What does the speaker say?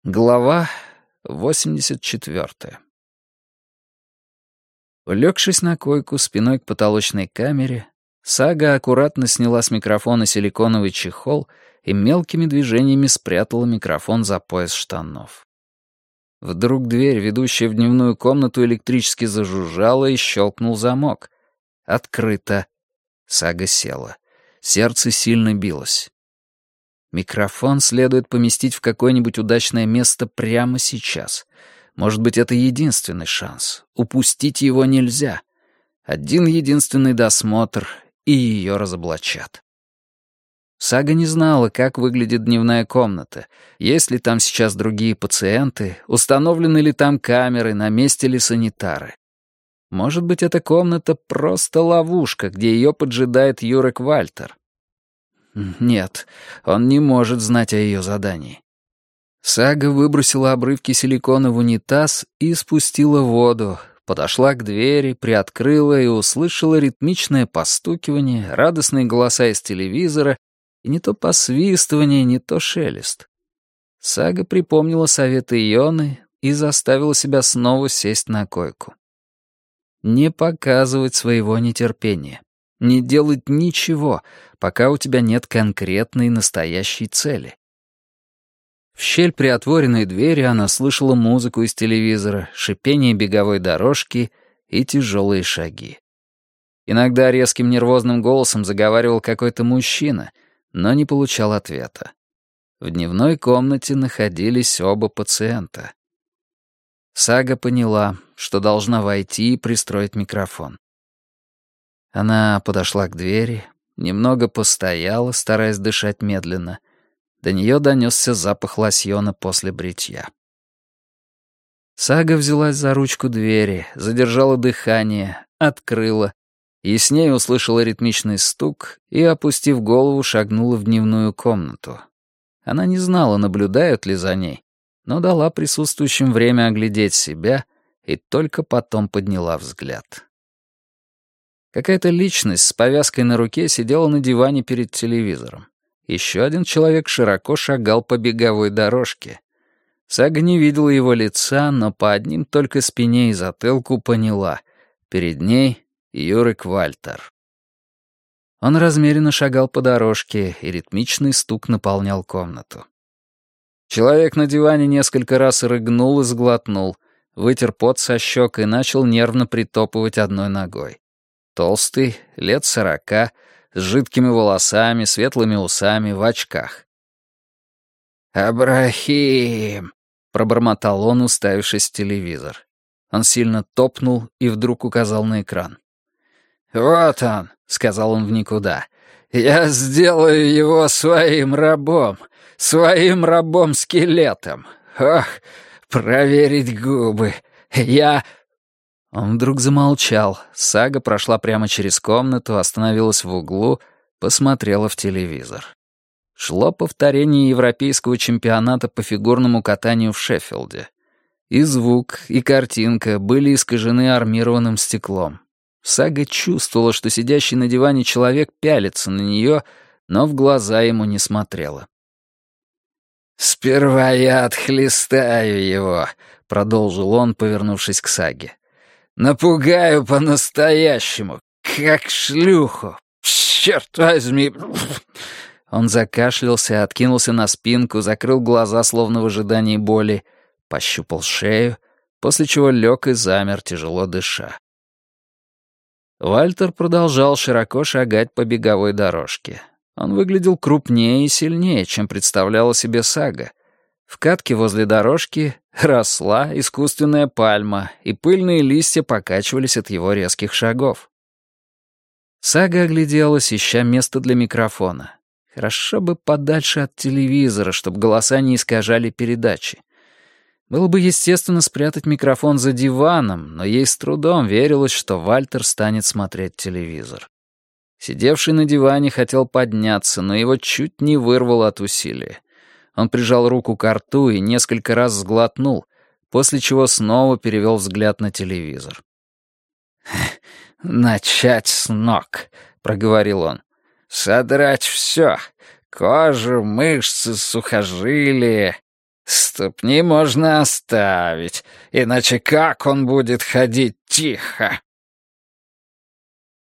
Глава 84. Улегшись на койку спиной к потолочной камере, Сага аккуратно сняла с микрофона силиконовый чехол и мелкими движениями спрятала микрофон за пояс штанов. Вдруг дверь, ведущая в дневную комнату, электрически зажужжала и щелкнул замок. Открыто. Сага села. Сердце сильно билось. Микрофон следует поместить в какое-нибудь удачное место прямо сейчас. Может быть, это единственный шанс. Упустить его нельзя. Один единственный досмотр, и ее разоблачат. Сага не знала, как выглядит дневная комната, есть ли там сейчас другие пациенты, установлены ли там камеры, на месте ли санитары. Может быть, эта комната просто ловушка, где ее поджидает Юрек Вальтер. Нет, он не может знать о ее задании. Сага выбросила обрывки силикона в унитаз и спустила воду, подошла к двери, приоткрыла и услышала ритмичное постукивание, радостные голоса из телевизора и не то посвистывание, не то шелест. Сага припомнила советы Йоны и заставила себя снова сесть на койку. Не показывать своего нетерпения. Не делать ничего, пока у тебя нет конкретной настоящей цели. В щель приотворенной двери она слышала музыку из телевизора, шипение беговой дорожки и тяжелые шаги. Иногда резким нервозным голосом заговаривал какой-то мужчина, но не получал ответа. В дневной комнате находились оба пациента. Сага поняла, что должна войти и пристроить микрофон. Она подошла к двери, немного постояла, стараясь дышать медленно. До нее донесся запах лосьона после бритья. Сага взялась за ручку двери, задержала дыхание, открыла, и с ней услышала ритмичный стук и, опустив голову, шагнула в дневную комнату. Она не знала, наблюдают ли за ней, но дала присутствующим время оглядеть себя и только потом подняла взгляд. Какая-то личность с повязкой на руке сидела на диване перед телевизором. Еще один человек широко шагал по беговой дорожке. Сага не видела его лица, но по одним только спине и затылку поняла. Перед ней Юрек Вальтер. Он размеренно шагал по дорожке, и ритмичный стук наполнял комнату. Человек на диване несколько раз рыгнул и сглотнул, вытер пот со щек и начал нервно притопывать одной ногой. Толстый, лет 40, с жидкими волосами, светлыми усами, в очках. «Абрахим!» — пробормотал он, уставившись в телевизор. Он сильно топнул и вдруг указал на экран. «Вот он!» — сказал он в никуда. «Я сделаю его своим рабом-скелетом. Ох, проверить губы. Он вдруг замолчал. Сага прошла прямо через комнату, остановилась в углу, посмотрела в телевизор. Шло повторение европейского чемпионата по фигурному катанию в Шеффилде. И звук, и картинка были искажены армированным стеклом. Сага чувствовала, что сидящий на диване человек пялится на нее, но в глаза ему не смотрела. «Сперва я отхлестаю его», — продолжил он, повернувшись к Саге. «Напугаю по-настоящему, как шлюху. Черт возьми!» Он закашлялся, откинулся на спинку, закрыл глаза, словно в ожидании боли, пощупал шею, после чего лег и замер, тяжело дыша. Вальтер продолжал широко шагать по беговой дорожке. Он выглядел крупнее и сильнее, чем представляла себе Сага. В катке возле дорожки росла искусственная пальма, и пыльные листья покачивались от его резких шагов. Сага огляделась, ища место для микрофона. Хорошо бы подальше от телевизора, чтобы голоса не искажали передачи. Было бы естественно спрятать микрофон за диваном, но ей с трудом верилось, что Вальтер станет смотреть телевизор. Сидевший на диване хотел подняться, но его чуть не вырвало от усилия. Он прижал руку к рту и несколько раз сглотнул, после чего снова перевел взгляд на телевизор. «Начать с ног», — проговорил он. «Содрать все. Кожу, мышцы, сухожилия. «Ступни можно оставить, иначе как он будет ходить тихо?»